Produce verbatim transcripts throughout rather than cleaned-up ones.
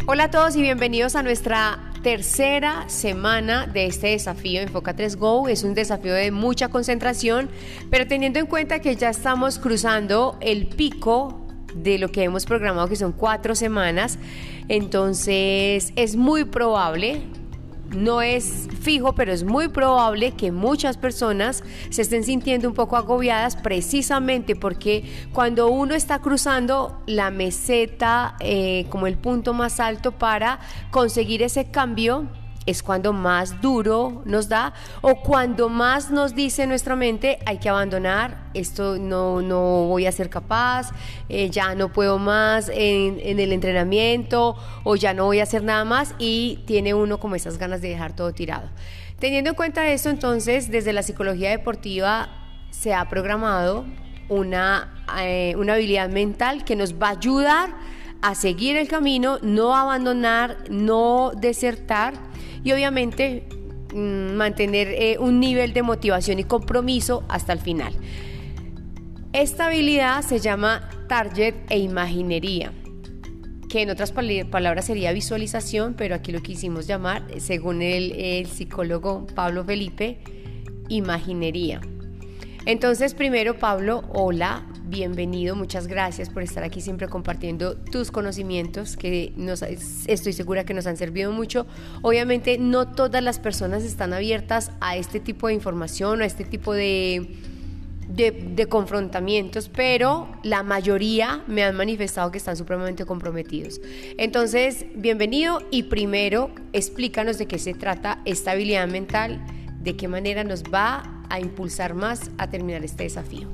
Hola a todos y bienvenidos a nuestra tercera semana de este desafío Enfoca tres Go. Es un desafío de mucha concentración, pero teniendo en cuenta que ya estamos cruzando el pico de lo que hemos programado, que son cuatro semanas, entonces es muy probable, no es fijo, pero es muy probable que muchas personas se estén sintiendo un poco agobiadas, precisamente porque cuando uno está cruzando la meseta eh, como el punto más alto para conseguir ese cambio, es cuando más duro nos da, o cuando más nos dice nuestra mente: hay que abandonar, esto no, no voy a ser capaz, eh, ya no puedo más en, en el entrenamiento, o ya no voy a hacer nada más, y tiene uno como esas ganas de dejar todo tirado. Teniendo en cuenta esto, entonces, desde la psicología deportiva se ha programado una, eh, una habilidad mental que nos va a ayudar a seguir el camino, no abandonar, no desertar, y obviamente mmm, mantener eh, un nivel de motivación y compromiso hasta el final. Esta habilidad se llama target e imaginería, que en otras palabras sería visualización, pero aquí lo quisimos llamar, según el, el psicólogo Pablo Felipe, imaginería. Entonces, primero, Pablo, hola, bienvenido, muchas gracias por estar aquí siempre compartiendo tus conocimientos, que nos, estoy segura que nos han servido mucho. Obviamente no todas las personas están abiertas a este tipo de información, a este tipo de, de, de confrontamientos, pero la mayoría me han manifestado que están supremamente comprometidos. Entonces, bienvenido, y primero explícanos de qué se trata esta habilidad mental, de qué manera nos va a impulsar más a terminar este desafío.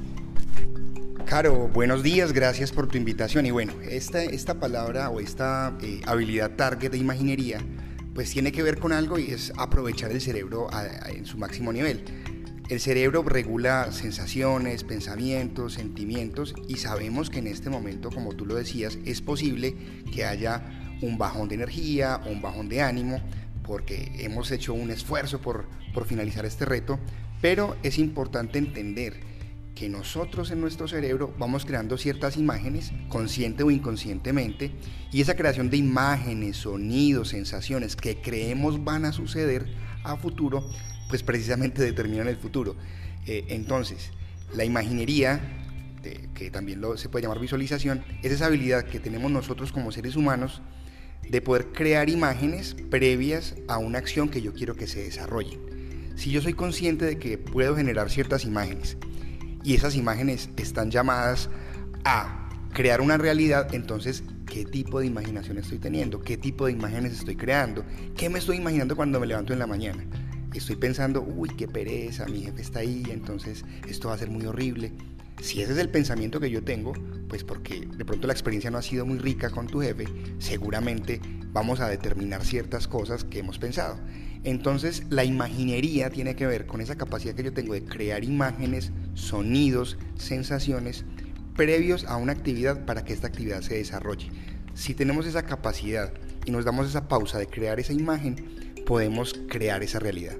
Caro, buenos días, gracias por tu invitación. Y bueno, esta, esta palabra o esta eh, habilidad target de imaginería pues tiene que ver con algo, y es aprovechar el cerebro a, a, en su máximo nivel. El cerebro regula sensaciones, pensamientos, sentimientos, y sabemos que en este momento, como tú lo decías, es posible que haya un bajón de energía o un bajón de ánimo, porque hemos hecho un esfuerzo por, por finalizar este reto, pero es importante entender que nosotros en nuestro cerebro vamos creando ciertas imágenes, consciente o inconscientemente, y esa creación de imágenes, sonidos, sensaciones que creemos van a suceder a futuro, pues precisamente determinan el futuro. Eh, entonces, la imaginería, de, que también lo, se puede llamar visualización, es esa habilidad que tenemos nosotros como seres humanos de poder crear imágenes previas a una acción que yo quiero que se desarrolle. Si yo soy consciente de que puedo generar ciertas imágenes, y esas imágenes están llamadas a crear una realidad, entonces, ¿qué tipo de imaginación estoy teniendo? ¿Qué tipo de imágenes estoy creando? ¿Qué me estoy imaginando cuando me levanto en la mañana? Estoy pensando, uy, qué pereza, mi jefe está ahí, entonces esto va a ser muy horrible. Si ese es el pensamiento que yo tengo, pues porque de pronto la experiencia no ha sido muy rica con tu jefe, seguramente vamos a determinar ciertas cosas que hemos pensado. Entonces, la imaginería tiene que ver con esa capacidad que yo tengo de crear imágenes, sonidos, sensaciones previos a una actividad para que esta actividad se desarrolle. Si tenemos esa capacidad y nos damos esa pausa de crear esa imagen, podemos crear esa realidad.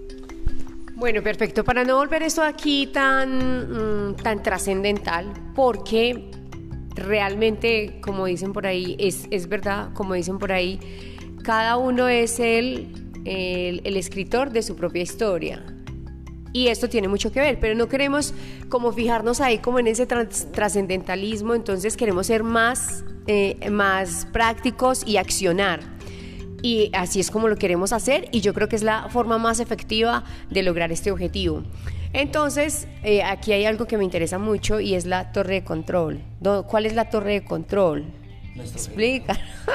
Bueno, perfecto. Para no volver esto aquí tan, mmm, tan trascendental, porque realmente, como dicen por ahí, es, es verdad, como dicen por ahí, cada uno es el... El, el escritor de su propia historia, y esto tiene mucho que ver, pero no queremos como fijarnos ahí como en ese trans, trascendentalismo. Entonces queremos ser más, eh, más prácticos y accionar, y así es como lo queremos hacer, y yo creo que es la forma más efectiva de lograr este objetivo. Entonces eh, aquí hay algo que me interesa mucho, y es la torre de control. ¿Cuál es la torre de control? Explica.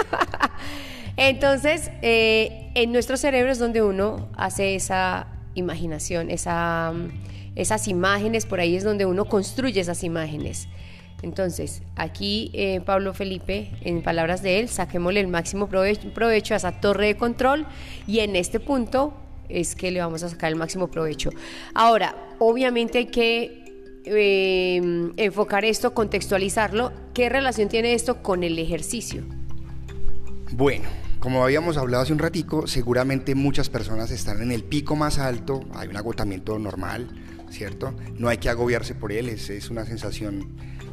Entonces, eh, en nuestro cerebro es donde uno hace esa imaginación, esa, esas imágenes, por ahí es donde uno construye esas imágenes. Entonces, aquí eh, Pablo Felipe, en palabras de él, saquémosle el máximo provecho, provecho a esa torre de control, y en este punto es que le vamos a sacar el máximo provecho. Ahora, obviamente hay que eh, enfocar esto, contextualizarlo. ¿Qué relación tiene esto con el ejercicio? Bueno, como habíamos hablado hace un ratico, seguramente muchas personas están en el pico más alto, hay un agotamiento normal, ¿cierto? No hay que agobiarse por él, es, es una sensación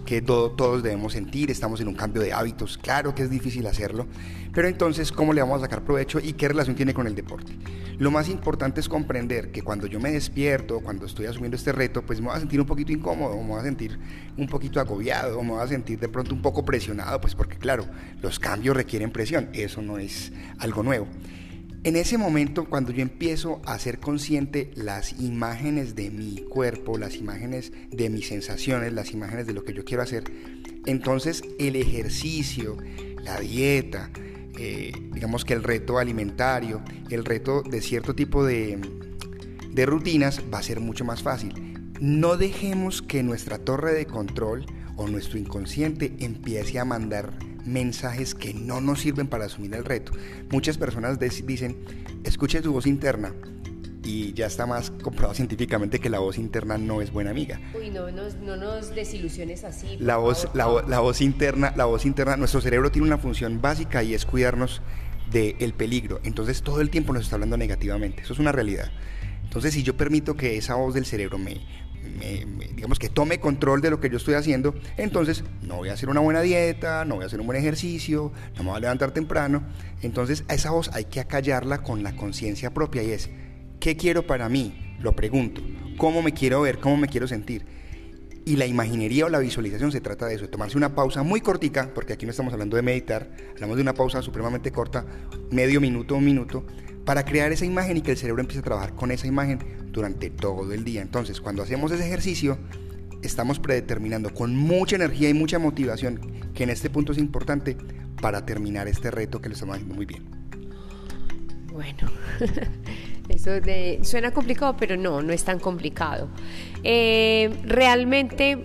que todo, todos debemos sentir, estamos en un cambio de hábitos, claro que es difícil hacerlo, pero entonces, ¿cómo le vamos a sacar provecho y qué relación tiene con el deporte? Lo más importante es comprender que cuando yo me despierto, cuando estoy asumiendo este reto, pues me voy a sentir un poquito incómodo, me voy a sentir un poquito agobiado, me voy a sentir de pronto un poco presionado, pues porque claro, los cambios requieren presión, eso no es algo nuevo. En ese momento, cuando yo empiezo a ser consciente las imágenes de mi cuerpo, las imágenes de mis sensaciones, las imágenes de lo que yo quiero hacer, entonces el ejercicio, la dieta, eh, digamos que el reto alimentario, el reto de cierto tipo de, de rutinas va a ser mucho más fácil. No dejemos que nuestra torre de control o nuestro inconsciente empiece a mandar mensajes que no nos sirven para asumir el reto. Muchas personas dicen, escuche tu voz interna, y ya está más comprobado científicamente que la voz interna no es buena amiga. Uy, no nos, no nos desilusiones así. La voz, la, la voz interna, la voz interna, nuestro cerebro tiene una función básica y es cuidarnos del peligro. Entonces todo el tiempo nos está hablando negativamente. Eso es una realidad. Entonces, si yo permito que esa voz del cerebro me Me, me, digamos que tome control de lo que yo estoy haciendo, entonces no voy a hacer una buena dieta, no voy a hacer un buen ejercicio, no me voy a levantar temprano. Entonces a esa voz hay que acallarla con la conciencia propia, y es, ¿qué quiero para mí? Lo pregunto. ¿Cómo me quiero ver? ¿Cómo me quiero sentir? Y la imaginería o la visualización se trata de eso, de tomarse una pausa muy cortica, porque aquí no estamos hablando de meditar, hablamos de una pausa supremamente corta, medio minuto, un minuto, para crear esa imagen y que el cerebro empiece a trabajar con esa imagen durante todo el día. Entonces, cuando hacemos ese ejercicio, estamos predeterminando con mucha energía y mucha motivación, que en este punto es importante para terminar este reto que lo estamos haciendo muy bien. Bueno, eso de, suena complicado, pero no, no es tan complicado. Eh, realmente,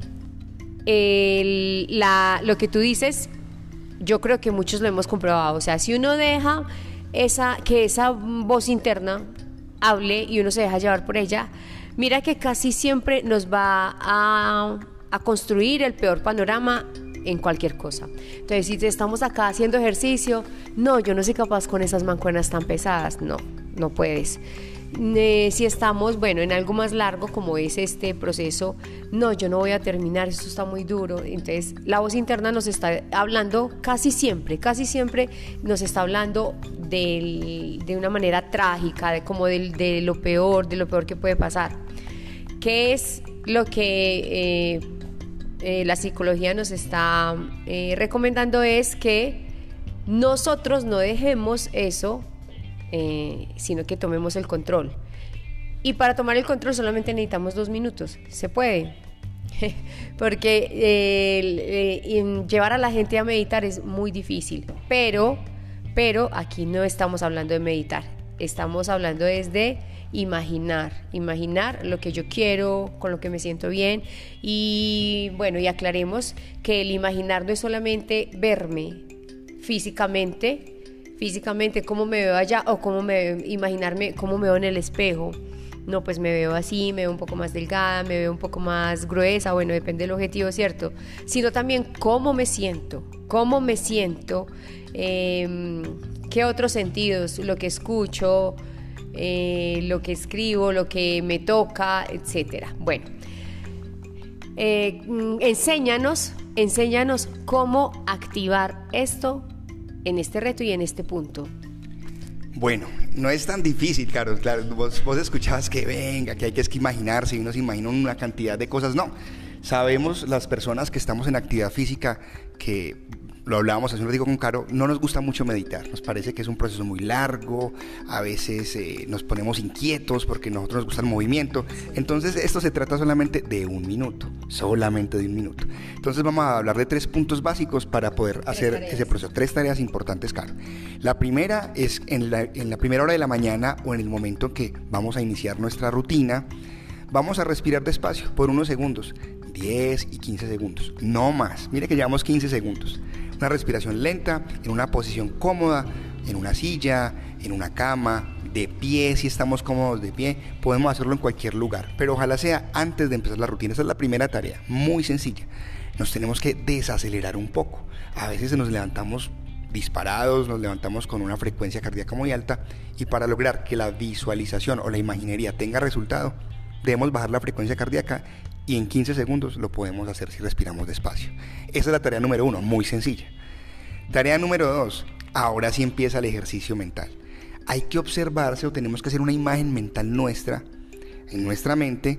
el, la, lo que tú dices, yo creo que muchos lo hemos comprobado. O sea, si uno deja esa, que esa voz interna hable y uno se deja llevar por ella, mira que casi siempre nos va a, a construir el peor panorama en cualquier cosa. Entonces, si estamos acá haciendo ejercicio, no, yo no soy capaz con esas mancuernas tan pesadas, no, no puedes. Eh, si estamos, bueno, en algo más largo como es este proceso, no, yo no voy a terminar, esto está muy duro. Entonces la voz interna nos está hablando casi siempre, casi siempre nos está hablando del, de una manera trágica, de como del, de lo peor, de lo peor que puede pasar. ¿Qué es lo que eh, eh, la psicología nos está eh, recomendando? Es que nosotros no dejemos eso, Eh, sino que tomemos el control. Y para tomar el control solamente necesitamos dos minutos. Se puede. Porque eh, eh, llevar a la gente a meditar es muy difícil. Pero, pero aquí no estamos hablando de meditar. Estamos hablando es de imaginar. Imaginar lo que yo quiero, con lo que me siento bien. Y bueno, y aclaremos que el imaginar no es solamente verme físicamente, físicamente cómo me veo allá, o cómo me imaginarme cómo me veo en el espejo. No, pues me veo así, me veo un poco más delgada, me veo un poco más gruesa, bueno, depende del objetivo, ¿cierto? Sino también cómo me siento, cómo me siento, eh, qué otros sentidos, lo que escucho, eh, lo que escribo, lo que me toca, etcétera. Bueno, eh, enséñanos, enséñanos cómo activar esto en este reto y en este punto. Bueno, no es tan difícil, claro, claro. Vos, vos escuchabas que venga, que hay que es que imaginarse, y uno se imagina una cantidad de cosas. No, sabemos las personas que estamos en actividad física, que lo hablábamos hace un ratito con Caro, no nos gusta mucho meditar, nos parece que es un proceso muy largo, a veces eh, nos ponemos inquietos porque a nosotros nos gusta el movimiento. Entonces esto se trata solamente de un minuto, solamente de un minuto. Entonces vamos a hablar de tres puntos básicos para poder hacer ese proceso, tres tareas importantes, Caro. La primera es en la, en la primera hora de la mañana, o en el momento que vamos a iniciar nuestra rutina, vamos a respirar despacio por unos segundos, diez y quince segundos, no más. Mire que llevamos quince segundos. Una respiración lenta, en una posición cómoda, en una silla, en una cama, de pie, si estamos cómodos de pie. Podemos hacerlo en cualquier lugar, pero ojalá sea antes de empezar la rutina. Esa es la primera tarea, muy sencilla. Nos tenemos que desacelerar un poco. A veces nos levantamos disparados, nos levantamos con una frecuencia cardíaca muy alta, y para lograr que la visualización o la imaginería tenga resultado, debemos bajar la frecuencia cardíaca y en quince segundos lo podemos hacer si respiramos despacio. Esa es la tarea número uno, muy sencilla. Tarea número dos, ahora sí empieza el ejercicio mental. Hay que observarse o tenemos que hacer una imagen mental nuestra, en nuestra mente,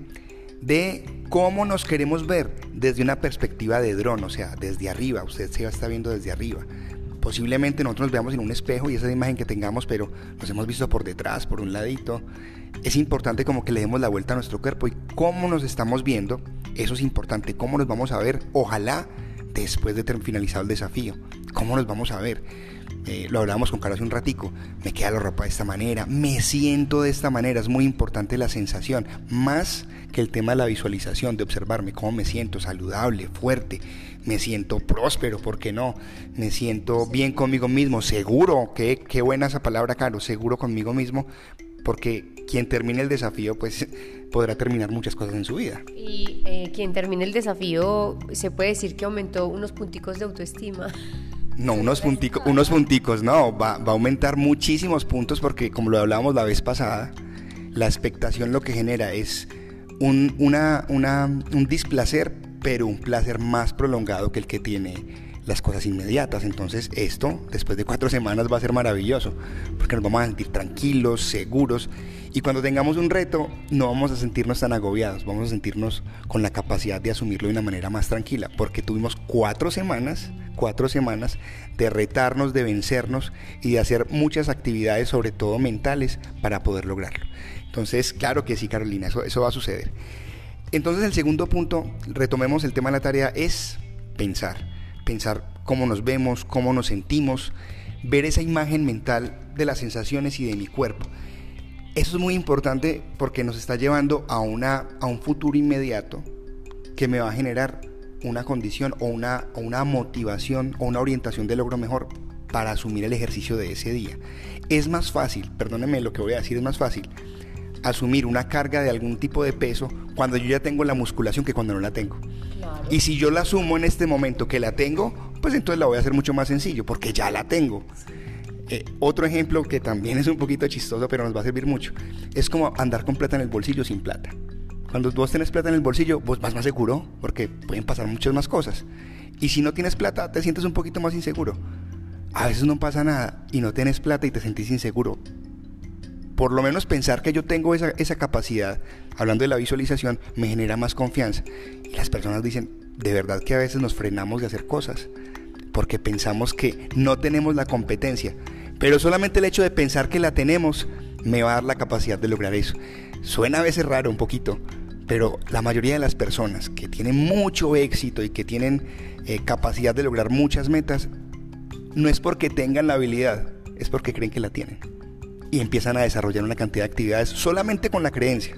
de cómo nos queremos ver desde una perspectiva de dron, o sea, desde arriba. Usted se está viendo desde arriba. Posiblemente nosotros nos veamos en un espejo y esa es la imagen que tengamos, pero nos hemos visto por detrás, por un ladito. Es importante como que le demos la vuelta a nuestro cuerpo y cómo nos estamos viendo, eso es importante, cómo nos vamos a ver, ojalá después de ter- finalizado el desafío, cómo nos vamos a ver. Eh, lo hablábamos con Carlos hace un ratico, me queda la ropa de esta manera, me siento de esta manera, es muy importante la sensación, más que el tema de la visualización, de observarme cómo me siento, saludable, fuerte, me siento próspero, ¿por qué no? Me siento bien conmigo mismo, seguro, qué, qué buena esa palabra, Carlos, seguro conmigo mismo, porque quien termine el desafío pues podrá terminar muchas cosas en su vida. Y eh, quien termine el desafío, se puede decir que aumentó unos punticos de autoestima. No, unos punticos, unos punticos, no, va, va a aumentar muchísimos puntos porque como lo hablábamos la vez pasada, la expectación lo que genera es un, una, una, un displacer, pero un placer más prolongado que el que tiene las cosas inmediatas. Entonces esto, después de cuatro semanas va a ser maravilloso, porque nos vamos a sentir tranquilos, seguros, y cuando tengamos un reto no vamos a sentirnos tan agobiados, vamos a sentirnos con la capacidad de asumirlo de una manera más tranquila, porque tuvimos cuatro semanas, cuatro semanas de retarnos, de vencernos y de hacer muchas actividades, sobre todo mentales, para poder lograrlo. Entonces, claro que sí, Carolina, eso, eso va a suceder. Entonces, el segundo punto, retomemos el tema de la tarea, es pensar. Pensar cómo nos vemos, cómo nos sentimos, ver esa imagen mental de las sensaciones y de mi cuerpo. Eso es muy importante porque nos está llevando a, una, a un futuro inmediato que me va a generar una condición o una, o una motivación o una orientación de logro mejor para asumir el ejercicio de ese día. Es más fácil, perdónenme lo que voy a decir, es más fácil asumir una carga de algún tipo de peso cuando yo ya tengo la musculación que cuando no la tengo. Claro. Y si yo la asumo en este momento que la tengo, pues entonces la voy a hacer mucho más sencillo porque ya la tengo. Eh, otro ejemplo que también es un poquito chistoso pero nos va a servir mucho, es como andar con plata en el bolsillo sin plata. Cuando vos tenés plata en el bolsillo, vos vas más seguro porque pueden pasar muchas más cosas. Y si no tienes plata, te sientes un poquito más inseguro. A veces no pasa nada y no tienes plata y te sentís inseguro. Por lo menos pensar que yo tengo esa, esa capacidad, hablando de la visualización, me genera más confianza. Y las personas dicen, de verdad que a veces nos frenamos de hacer cosas, porque pensamos que no tenemos la competencia. Pero solamente el hecho de pensar que la tenemos, me va a dar la capacidad de lograr eso. Suena a veces raro un poquito, pero la mayoría de las personas que tienen mucho éxito y que tienen eh, capacidad de lograr muchas metas, no es porque tengan la habilidad, es porque creen que la tienen. Y empiezan a desarrollar una cantidad de actividades solamente con la creencia.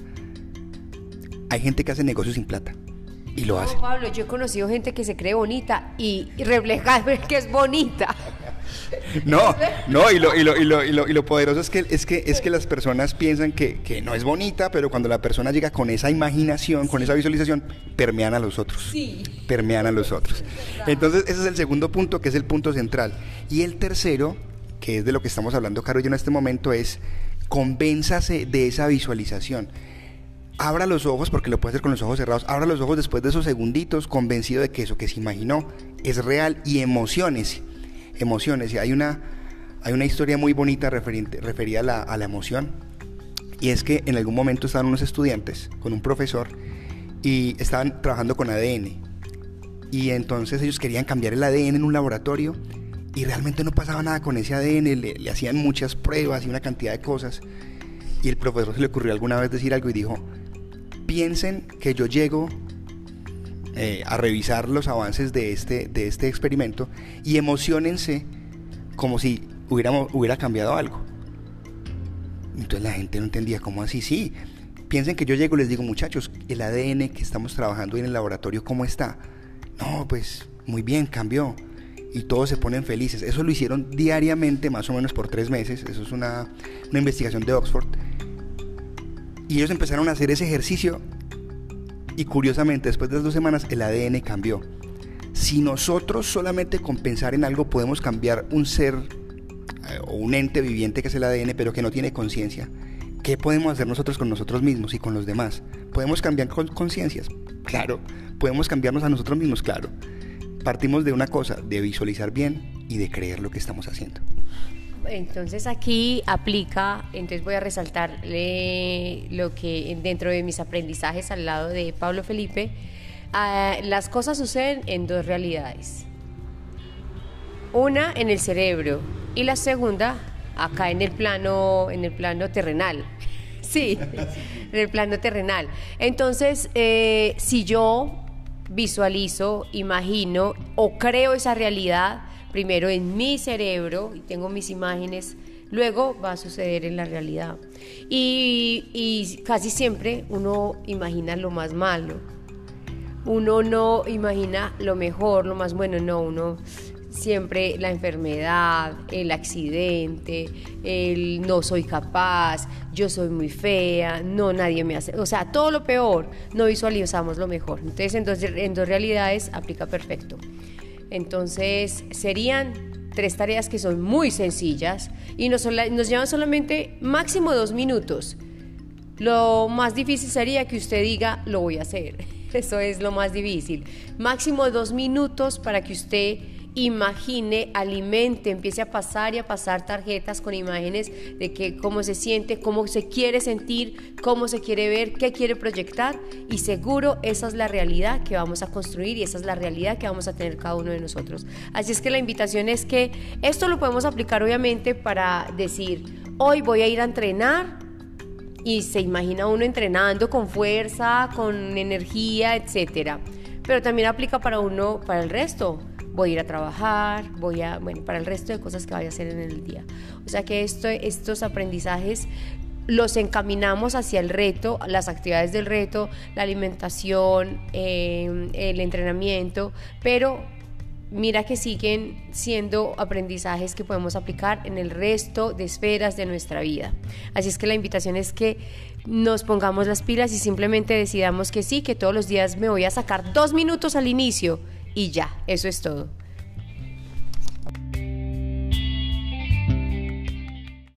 Hay gente que hace negocios sin plata y lo no, hace. Pablo, yo he conocido gente que se cree bonita y, y refleja que es bonita. No, no, y lo, y lo, y lo, y lo, y lo poderoso es que, es que, es que las personas piensan que, que no es bonita, pero cuando la persona llega con esa imaginación, sí, con esa visualización, permean a los otros. Sí. Permean a los otros. Entonces, ese es el segundo punto, que es el punto central. Y el tercero, que es de lo que estamos hablando, Caro y yo en este momento, es convénzase de esa visualización. Abra los ojos, porque lo puede hacer con los ojos cerrados, abra los ojos después de esos segunditos, convencido de que eso que se imaginó es real, y emociones, emociones. Y hay una, hay una historia muy bonita referente, referida a la, a la emoción, y es que en algún momento estaban unos estudiantes con un profesor y estaban trabajando con A D N, y entonces ellos querían cambiar el A D N en un laboratorio, y realmente no pasaba nada con ese A D N, le, le hacían muchas pruebas y una cantidad de cosas, y el profesor se le ocurrió alguna vez decir algo y dijo: piensen que yo llego eh, a revisar los avances de este, de este experimento y emociónense como si hubiéramos, hubiera cambiado algo. Entonces la gente no entendía, ¿cómo así? Sí, piensen que yo llego y les digo: muchachos, el A D N que estamos trabajando en el laboratorio, ¿cómo está? No, pues muy bien, cambió. Y todos se ponen felices. Eso lo hicieron diariamente, más o menos por tres meses. Eso es una, una investigación de Oxford. Y ellos empezaron a hacer ese ejercicio y curiosamente después de las dos semanas el A D N cambió. Si nosotros solamente con pensar en algo podemos cambiar un ser eh, o un ente viviente que es el A D N pero que no tiene conciencia, ¿qué podemos hacer nosotros con nosotros mismos y con los demás? ¿podemos cambiar con conciencias? Claro. ¿Podemos cambiarnos a nosotros mismos? Claro. Partimos de una cosa, de visualizar bien y de creer lo que estamos haciendo. Entonces aquí aplica, entonces voy a resaltarle lo que dentro de mis aprendizajes al lado de Pablo Felipe, uh, las cosas suceden en dos realidades. Una en el cerebro y la segunda acá en el plano, en el plano terrenal. Sí, en el plano terrenal. Entonces, eh, si yo visualizo, imagino o creo esa realidad, primero en mi cerebro y tengo mis imágenes, luego va a suceder en la realidad. Y, y casi siempre uno imagina lo más malo, uno no imagina lo mejor, lo más bueno, no, uno siempre la enfermedad, el accidente, el no soy capaz, yo soy muy fea, no, nadie me hace, o sea, todo lo peor, no visualizamos lo mejor. Entonces en dos, en dos realidades aplica perfecto. Entonces serían tres tareas que son muy sencillas y nos, nos llevan solamente máximo dos minutos. Lo más difícil sería que usted diga, lo voy a hacer. Eso es lo más difícil. Máximo dos minutos para que usted imagine, alimente, empiece a pasar y a pasar tarjetas con imágenes de que cómo se siente, cómo se quiere sentir, cómo se quiere ver, qué quiere proyectar, y seguro esa es la realidad que vamos a construir y esa es la realidad que vamos a tener cada uno de nosotros. Así es que la invitación es que esto lo podemos aplicar obviamente para decir, hoy voy a ir a entrenar, y se imagina uno entrenando con fuerza, con energía, etcétera. Pero también aplica para uno, para el resto. Voy a ir a trabajar, voy a, bueno, para el resto de cosas que vaya a hacer en el día. O sea que esto, estos aprendizajes los encaminamos hacia el reto, las actividades del reto, la alimentación, eh, el entrenamiento, pero mira que siguen siendo aprendizajes que podemos aplicar en el resto de esferas de nuestra vida. Así es que la invitación es que nos pongamos las pilas y simplemente decidamos que sí, que todos los días me voy a sacar dos minutos al inicio y ya, eso es todo.